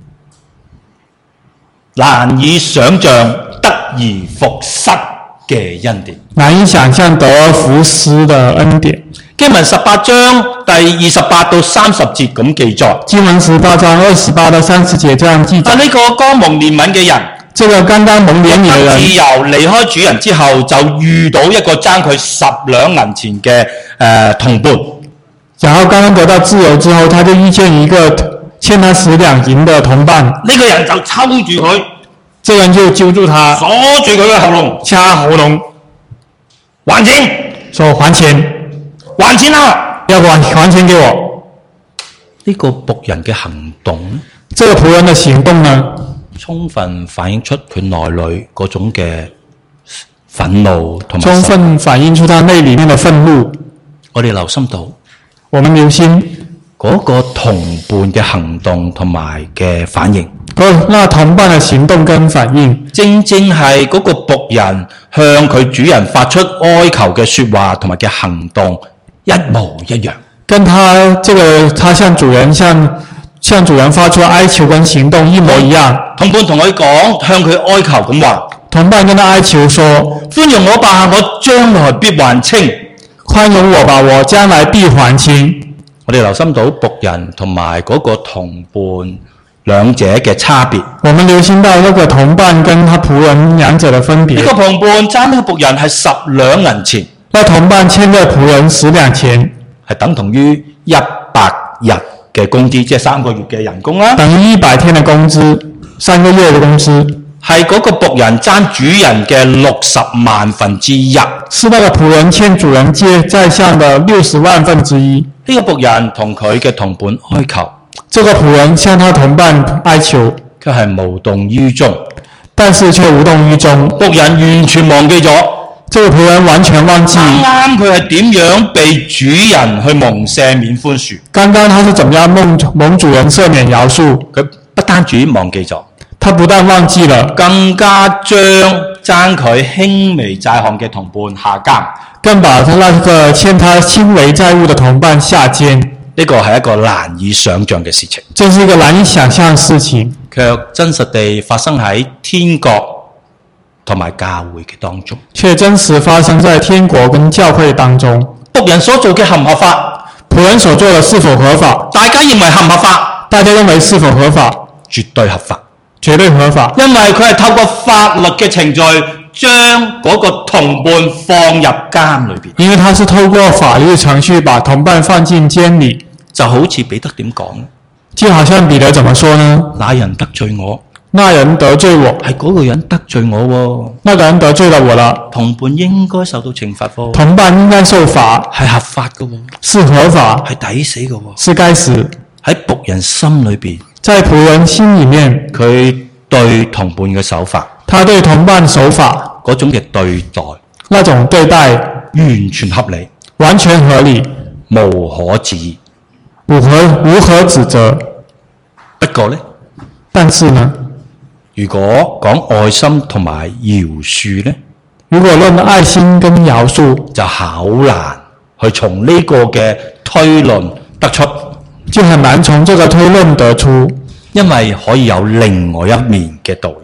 難以想像得而復失嘅恩典。 難以想象得而復失的恩典。 經文十八章第二十八到三十節咁記載。 經文十八章二十八到三十節這樣記載。 但呢個剛蒙憐憫嘅人， 這個剛剛蒙憐憫嘅人， 自由離開主人之後，就遇到一個爭佢十兩銀錢嘅誒、呃、同伴。 然後剛剛得到自由之後，他就遇見一個欠他十兩銀的同伴。 呢個人就抽住佢， 這個人就揪住他， 鎖住佢嘅喉嚨， 掐喉嚨， 還錢， 說還錢， 還錢啦！ 要還還錢給我。 呢個僕人嘅行動， 這個僕人的行動呢， 充分反映出佢內裏嗰種嘅憤怒同埋充分反映出他內裏面的憤怒。 我哋留心到， 我們留心嗰、那個同伴嘅行動同埋嘅反應， 嗰那同伴的行動跟反應， 正正係嗰個僕人向佢主人發出哀求嘅說話同埋嘅行動一模一樣。 跟他這個他向主人向向主人發出哀求跟行動一模一樣。 同伴同佢講，向佢哀求咁話， 同伴跟他哀求說： 寬容我吧，我將來必還清。 寬容我吧，我將來必還清。 我哋留心到僕人同埋嗰個同伴兩者嘅差別。 我們留心到那個同伴跟他僕人兩者的分別。 呢個同伴爭呢個僕人係十兩銀錢， 那同伴欠咗僕人十兩錢， 係等同於一百日嘅工資，即係三個月嘅人工啦。 等於一百天的工資，三個月的工資。 係嗰個僕人爭主人嘅六十萬分之一， 是那個僕人欠主人借債項的六十萬分之一。 呢個僕人同佢嘅同伴哀求， 這個僕人向他同伴哀求， 佢係無動於衷， 但是卻無動於衷。 僕人完全忘記咗， 這個僕人完全忘記啱啱佢係點樣被主人去蒙赦免寬恕。 剛剛他是怎麼樣蒙蒙主人赦免饒恕？ 佢不單止忘記咗， 他不但忘記了， 更加將爭佢輕微債項嘅同伴下監， 更把他那個欠他輕微債務的同伴下監。 呢個係一個難以想像嘅事情， 這是一個難以想象的事情， 卻真實地發生喺天國同埋教會嘅當中， 卻真實發生在天國跟教會當中。 僕人所做嘅合唔合法？ 僕人所做的是否合法？ 大家認為合唔合法？ 大家認為是否合法？ 絕對合法， 絕對合法， 因為佢係透過法律嘅程序將嗰個同伴放入監裏邊。 因為他是透過法律程序把同伴放進監裏。 就好似彼得點講， 就好像彼得怎麼說呢？ 那人得罪我， 那人得罪我， 係嗰個人得罪我喎。 那個人得罪了我了， 同伴應該受到懲罰喎。 同伴應該受罰， 係合法嘅喎， 是合法， 係抵死嘅喎， 是該死。 喺僕人心裏邊， 在僕人心裏面， 佢對同伴嘅手法， 他對同伴手法嗰種嘅對待， 那種對待完全合理， 完全合理， 無可置疑。 無可無可指責。 不過呢， 但是呢， 如果講愛心同埋饒恕呢， 如果論愛心跟饒恕， 就好難去從呢個嘅推論得出， 就很難從這個推論得出， 因為可以有另外一面嘅道理。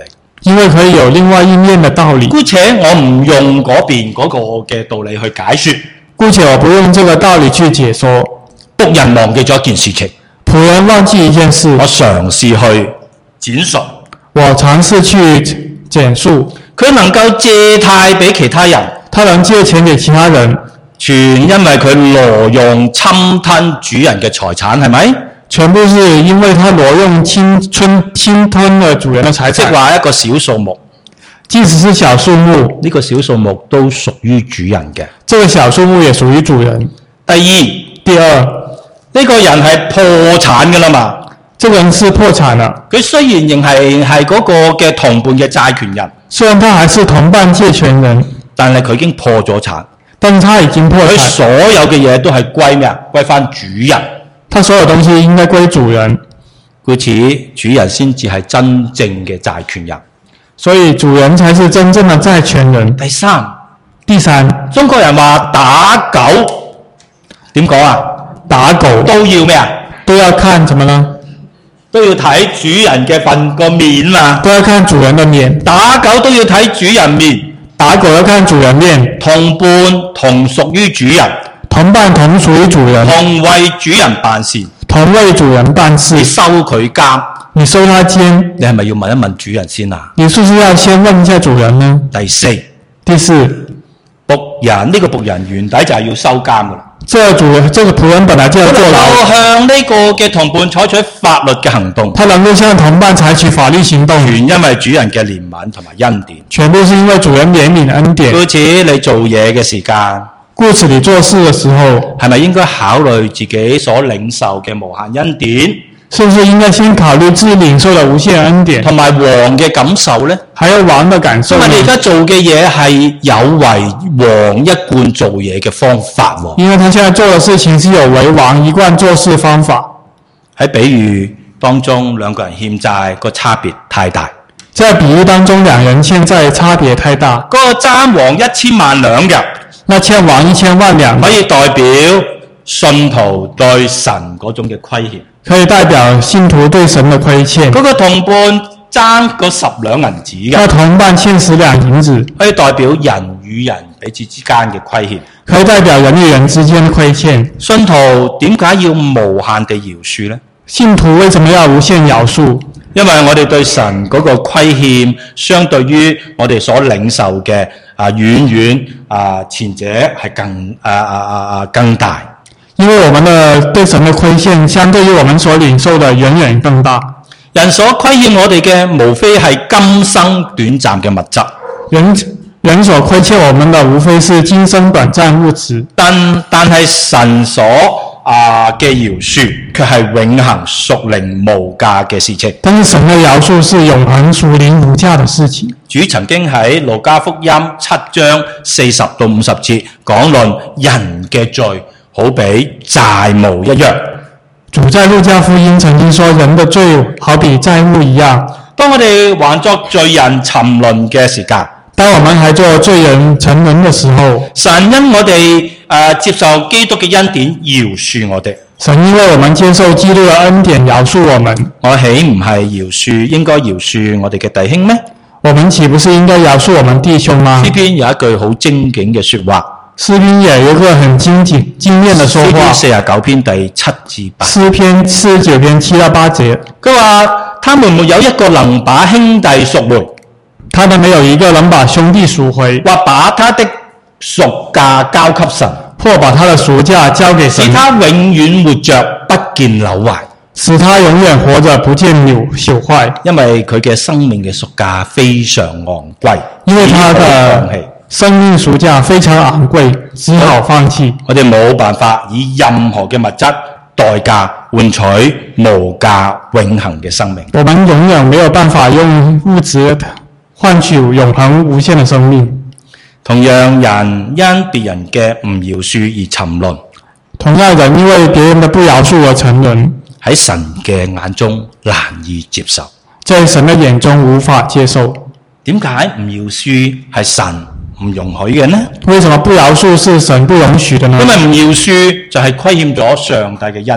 因為可以有另外一面的道理。 姑且我唔用嗰邊嗰個嘅道理去解說。 姑且我不用這個道理去解說。 僕人忘記咗一件事情， 僕人忘記一件事， 我嘗試去展述， 我嘗試去簡述。 佢能夠借貸俾其他人， 他能借錢給其他人， 全因為佢挪用侵吞主人嘅財產，係咪？ 全部是因為他挪用侵吞侵吞了主人的財產。 即係話一個小數目， 即使是小數目， 呢個小數目都屬於主人嘅。 這個小數目也屬於主人。 第二， 第二， 呢個人係破產㗎啦嘛。 這個人是破產了。 佢雖然仍係係嗰個嘅同伴嘅債權人， 雖然他還是同伴借權人， 但係佢已經破咗產。 但他已經破產。 佢所有嘅嘢都係歸咩啊？歸翻主人。 他所有東西應該歸主人。 故此，主人先至係真正嘅債權人。 所以主人才是真正的債權人。 第三， 第三， 中國人話打狗點講啊？ 打狗都要咩啊？ 都要看什麼呢？ 都要睇主人嘅份個面嘛。 都要看主人的面。 打狗都要睇主人面， 打狗要看主人面。 同伴同屬於主人， 同伴同屬於主人， 同為主人辦事， 同為主人辦事。 你收佢監， 你收他監， 你係咪要問一問主人先啊？ 你是不是要先問一下主人呢？ 第四， 第四， 僕人呢個僕人原底就係要收監噶啦。 這個主人，這個僕人本來就要坐牢。 佢向呢個嘅同伴採取法律嘅行動， 他能夠向同伴採取法律行動， 全因為主人嘅憐憫同埋恩典。 全部是因為主人憐憫恩典。 故此你做嘢嘅時間， 故此你做事嘅時候， 係咪應該考慮自己所領受嘅無限恩典？ 是不是應該先考慮自己領受的無限恩典， 同埋王嘅感受呢？ 還有王的感受呢？ 因為你而家做嘅嘢係有違王一貫做嘢嘅方法喎。 因為他現在做的事情是有違王一貫做事方法。 喺比喻當中，兩個人欠債個差別太大。 在比喻當中，兩人欠債差別太大。 嗰、那個爭王一千萬兩嘅， 那欠王一千萬兩可以代表信徒對神嗰種嘅虧欠。 可以代表信徒對神的虧欠。 嗰個同伴爭嗰十兩銀子嘅， 那同伴欠十兩銀子， 可以代表人與人彼此之間嘅虧欠。 可以代表人與人之間的虧欠。 信徒點解要無限地饒恕呢？ 信徒為什麼要無限饒恕？因為我哋對神嗰個虧欠，相對於我哋所領受嘅啊，遠遠啊前者係更啊啊啊啊更大。 因為我們的對神的虧欠，相對於我們所領受的遠遠更大。 人所虧欠我哋嘅，無非係今生短暫嘅物質。 人人所虧欠我們的，無非是今生短暫物質。但但係神所啊嘅饒恕，卻係永恆屬靈無價嘅事情。 但是神的饒恕是永恆屬靈無價的事情。 主曾經喺路加福音七章四十到五十節講論人嘅罪，好比債務一樣。 主在路加福音曾經說，人的罪好比債務一樣。 當我哋還作罪人沉淪嘅時間， 當我們還做罪人沉淪的時候， 神因我哋誒、呃、接受基督嘅恩典饒恕我哋。 神因為我們接受基督嘅恩典饒恕我們， 我豈唔係饒恕應該饒恕我哋嘅弟兄咩？ 我們豈不是應該饒恕我們弟兄嗎？ 詩篇有一句好精警嘅說話。 詩篇也有一個很精警、精煉的說話。詩篇四十九篇第七至八。 詩篇四十九篇七到八節。 佢話：他們沒有一個能把兄弟贖回， 他們沒有一個能把兄弟贖回， 或把他的贖價交給神， 或把他的贖價交給神， 使他永遠活着不見朽壞， 使他永遠活着不見朽朽壞。 因為佢嘅生命嘅贖價非常昂貴， 因為他的生命贖價非常昂貴，只好放棄。 我哋冇辦法以任何嘅物質代價換取無價永恆嘅生命。 我們永遠沒有辦法用物質換取永恆無限的生命。 同樣，人因別人嘅唔饒恕而沉淪， 同樣人因為別人的不饒恕而沉淪， 喺神嘅眼中難以接受， 在神的眼中無法接受。 點解唔饒恕係神唔容許嘅呢？ 為什麼不饒恕是神不容許的呢？ 因為唔饒恕就係虧欠咗上帝嘅恩典。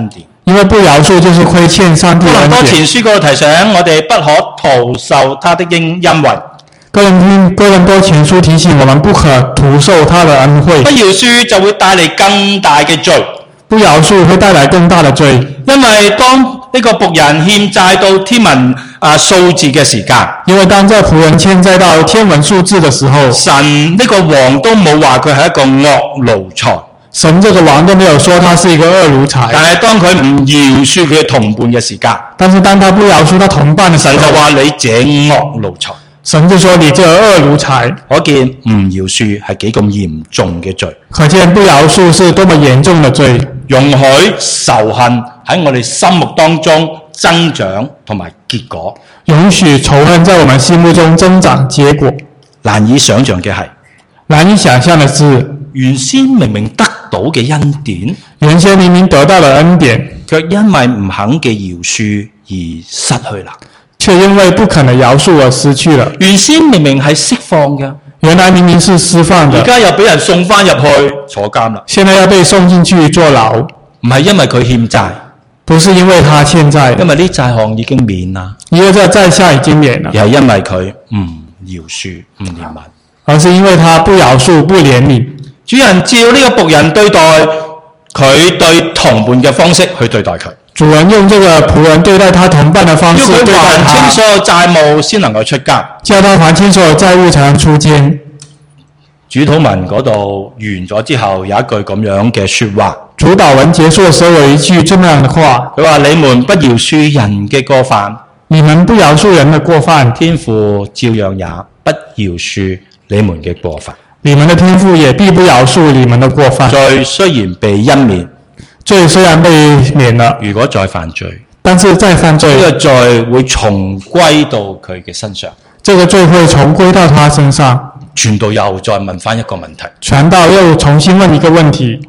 因為不饒恕就是虧欠上帝哥林恩典。 多前書嗰度提醒我哋不可徒受他的恩恩惠。 哥林哥林多前書提醒我們不可徒受他的恩惠， 不饒恕就會帶嚟更大嘅罪， 不饒恕會帶來更大的罪。 因為當呢個僕人欠債到天文啊數字嘅時間， 因為當這僕人欠債到天文數字的時候， 神呢個王都冇話佢係一個惡奴才， 神這個王都沒有說他是一個惡奴才。 但係當佢唔饒恕佢嘅同伴嘅時間， 但是當他不饒恕他同伴的時候， 神就話你這惡奴才。 神就說你這惡奴才。 可見唔饒恕係幾咁嚴重嘅罪， 可見不饒恕是多麼嚴重的罪。 容許仇恨喺我哋心目當中增長同埋結果， 容許仇恨在我們心目中增長結果。 難以想象嘅係， 難以想象的是， 原先明明得到嘅恩典， 原先明明得到了恩典， 卻因為唔肯嘅饒恕而失去啦。 卻因為不肯的饒恕而失去了。 原先明明係釋放嘅， 原來明明是釋放的， 而家又俾人送翻入去坐監啦。 現在要被送進去坐牢， 唔係因為佢欠債， 不是因為他欠債， 因為呢債項已經免啦， 因為這債項已經免了， 而係因為佢唔饒恕唔憐憫， 而是因為他不饒恕不憐憫。 主人照呢個僕人對待佢對同伴嘅方式去對待佢， 主人用這個僕人對待他同伴的方式要佢對待還清他， 所有債務先能夠出監。 叫他還清所有債務才能出監。 主禱文嗰度完咗之後有一句咁樣嘅說話， 主禱文結束的時候有一句這麼樣的話， 佢話你們不饒恕人嘅過犯， 你們不饒恕人的過犯， 天父照樣也不饒恕你們嘅過犯。 你們的天父也必不饒恕你們的過犯。 罪雖然被恩免， 罪雖然被免了， 如果再犯罪， 但是再犯罪， 呢個罪會重歸到佢嘅身上。 這個罪會重歸到他身上。 傳道又再問翻一個問題， 傳道又重新問一個問題，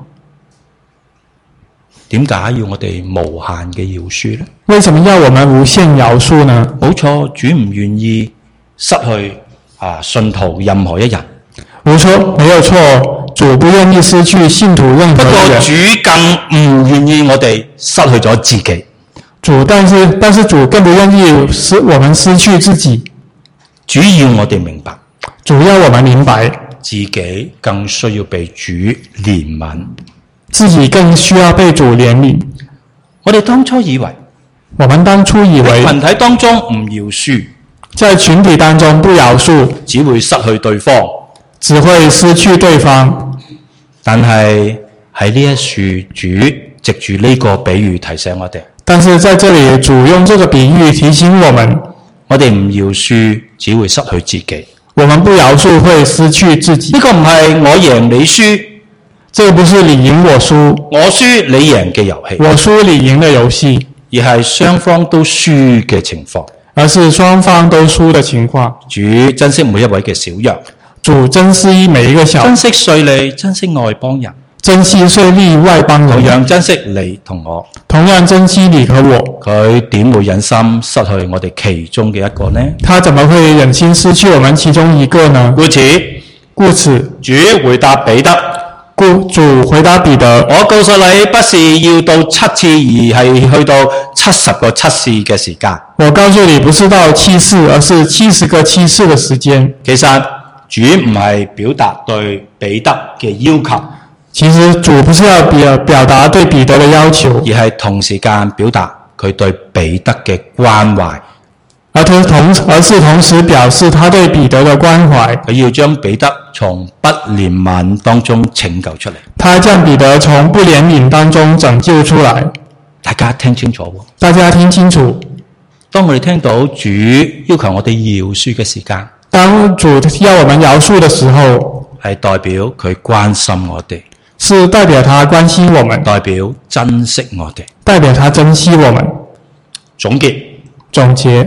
點解要我哋無限嘅饒恕呢？ 為什麼要我們無限饒恕呢？ 冇錯，主唔願意失去啊信徒任何一人。 冇錯，沒有錯，主不願意失去信徒任何不過一人。 主更唔願意我哋失去咗自己。 主，但是但是主更不願意使我們失去自己。 主要我哋明白， 主要我們明白， 自己更需要被主憐憫。 自己更需要被主憐憫。 我哋當初以為， 我們當初以為群體當中唔饒恕， 在群體當中不饒恕， 只會失去對方。 只會失去對方。 但係喺呢一處，主藉住呢個比喻提醒我哋， 但是在這裡，主用這個比喻提醒我們， 我哋唔饒恕，只會失去自己。 我們不饒恕會失去自己。 呢個唔係我贏你輸， 這個不是你贏我輸， 我輸你贏嘅遊戲， 我輸你贏的遊戲， 而係雙方都輸嘅情況。 而是雙方都輸的情況。 主珍惜每一位嘅小羊， 主珍惜每一個小， 珍惜稅吏，珍惜外邦人， 珍惜稅吏外邦同人， 樣珍惜你同我。 同樣珍惜你和我。 佢點會忍心失去我哋其中嘅一個呢？ 他怎麼會忍心失去我們其中一個呢？ 故此， 故此， 主回答彼得， 故主回答彼得： 我告訴你，不是要到七次，而係去到七十個七次嘅時間。 我告訴你，不是到七次，而是七十個七次的時間。 其實主唔係表達對彼得嘅要求， 其實主不是要表表達對彼得的要求， 而係同時間表達佢對彼得嘅關懷。 而同同而是同時表示他對彼得的關懷。 佢要將彼得從不憐憫當中拯救出嚟。 他將彼得從不憐憫當中拯救出來。 大家聽清楚喎！ 大家聽清楚。 當我哋聽到主要求我哋饒恕嘅時間， 當主要我們饒恕的時候， 係代表佢關心我哋， 是代表他關心我們， 代表珍惜我哋， 代表他珍惜我們。 總結， 總結，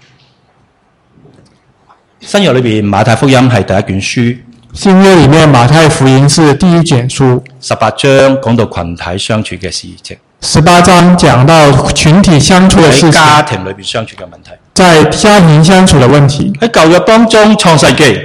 新約裏邊馬太福音係第一卷書， 新約裡面馬太福音是第一卷書， 十八章講到群體相處嘅事情， 十八章講到群體相處的事情， 喺家庭裏邊相處嘅問題， 在家庭相處的問題。 喺舊約當中創世記，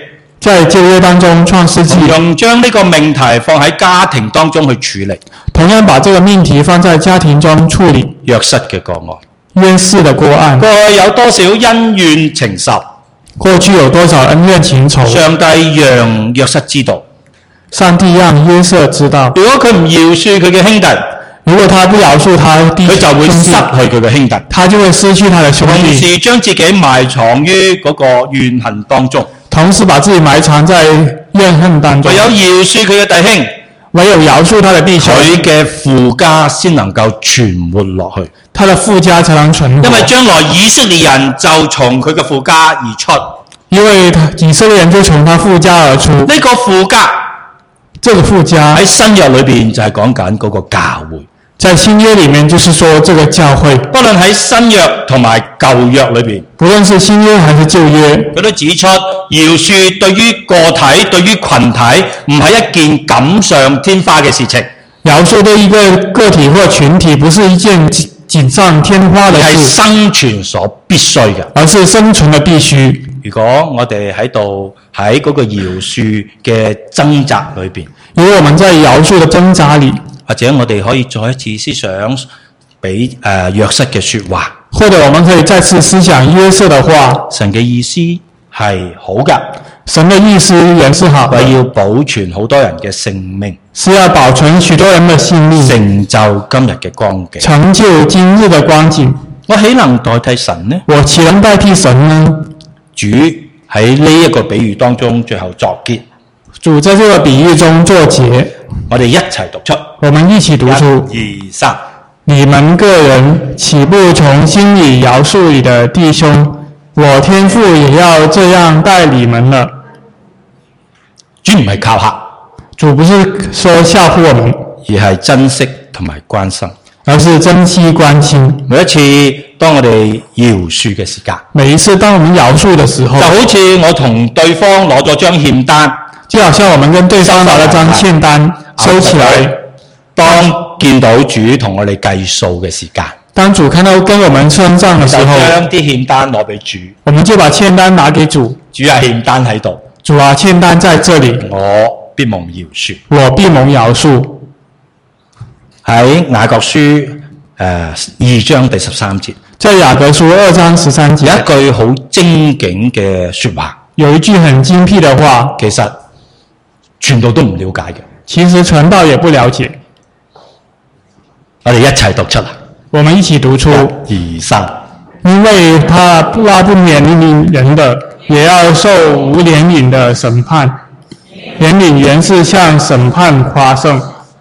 在舊約當中，創世記同樣將呢個命題放喺家庭當中去處理。 同樣把這個命題放在家庭中處理。 約瑟嘅個案， 約瑟的個案， 過去有多少恩怨情仇？ 過去有多少恩怨情仇？ 上帝讓約瑟知道， 上帝讓約瑟知道， 如果佢唔饒恕佢嘅兄弟， 如果他不饒恕他弟佢就會失去佢嘅兄弟， 他就會失去他的兄同弟， 時將自己埋藏於嗰個怨恨當中。 同時把自己埋藏在怨恨當中。 唯有饒恕佢嘅弟兄， 唯有饒恕他的弟兄， 佢嘅父家先能夠存活落去。 他的父家才能存活。 因為將來以色列人就從佢嘅父家而出。 因為以色列人就從他父家而出。 呢個父家， 這個父家喺新約裏邊就係講緊嗰個教會。 在新約裡面就是說這個教會， 不論喺新約同埋舊約裏邊， 不論是新約還是舊約， 佢都指出饒恕對於個體、對於群體唔係一件錦上添花嘅事情。 饒恕對一個個體或群體不是一件錦上添花的係事， 生存所必須嘅， 而是生存的必須。 如果我哋喺度喺嗰個饒恕嘅掙扎裏邊， 如果我們在饒恕的掙扎裡， 或者我哋可以再一次思想俾誒約瑟嘅説話， 或者我們可以再次思想約瑟的話， 神嘅意思係好㗎， 神的意思也是好的， 係要保存好多人嘅性命， 是要保存許多人的性命， 成就今日嘅光景。 成就今日的光景。 我豈能代替神呢？ 我豈能代替神呢？ 主喺呢一個比喻當中最後作結， 主在這個比喻中作結， 我哋一齊讀出， 我們一起讀出。 一二三， 你們個人豈不從心裡饒恕你的弟兄？我天父也要這樣待你們了。 主唔係靠客， 主不是說笑話我們， 而係珍惜同埋關心。 而是珍惜關心。 每一次當我哋饒恕嘅時間， 每一次當我們饒恕的時候， 就好似我同對方攞咗張欠單， 就好像我們跟對方拿了張欠單收起來。 當見到主同我哋計數嘅時間， 當主看到跟我們算賬的時就候， 將啲欠單攞俾主。 我們就把欠單拿給主。 主啊，欠單喺度， 主啊，欠單在這裡， 我必蒙饒恕。 我必蒙饒恕。 喺雅各書誒、呃、二章第十三節， 在雅各書二章十三節， 有一句好精警嘅説話， 有一句很精闢的話， 其實傳道都唔了解嘅。 其實傳道也不了解。 我哋一齊讀出啦， 我們一起讀出。 二三， 因為他那不憐憫人的，也要受無憐憫的審判。憐憫原是向審判誇勝。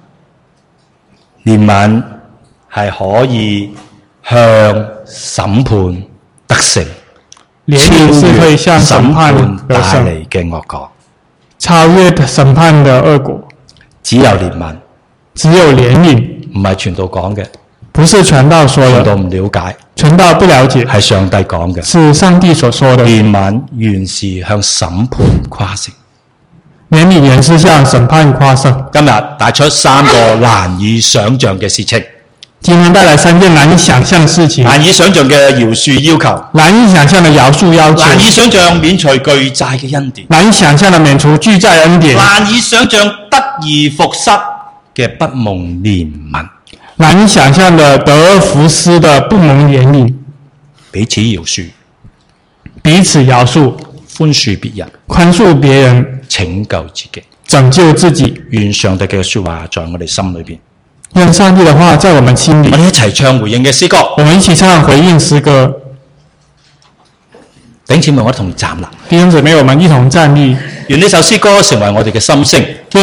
憐憫係可以向審判得勝， 憐憫是可以向審判帶得勝， 嚟嘅惡果。 超越審判的惡果。 只有憐憫， 只有憐憫， 唔係傳道講嘅， 不是傳道說傳道的， 唔了解， 傳道不了解， 係上帝講嘅。 是上帝所說的。 憐憫原是向審判誇勝。 憐憫原是向審判誇勝。 今日帶出三個難以想像嘅事情， 今天帶來三件難以想象的事情， 難以想像嘅饒恕要求， 難以想象的饒恕要求， 難以想像免除巨債嘅恩典， 難以想象的免除巨債恩典， 難以想像得而復失嘅不蒙憐憫， 難以想象的得而復失的不蒙憐憫， 彼此饒恕， 彼此饒恕， 寬恕別人， 寬恕別人， 拯救自己。 拯救自己。 願上帝嘅説話在我哋心裏邊。 願上帝的話在我們心裡。 我哋一齊唱回應嘅詩歌。 我們一起唱回應詩歌。 弟兄姊妹，我哋同站立。 弟兄姊妹，我們一同站立。 願呢首詩歌成為我哋嘅心聲。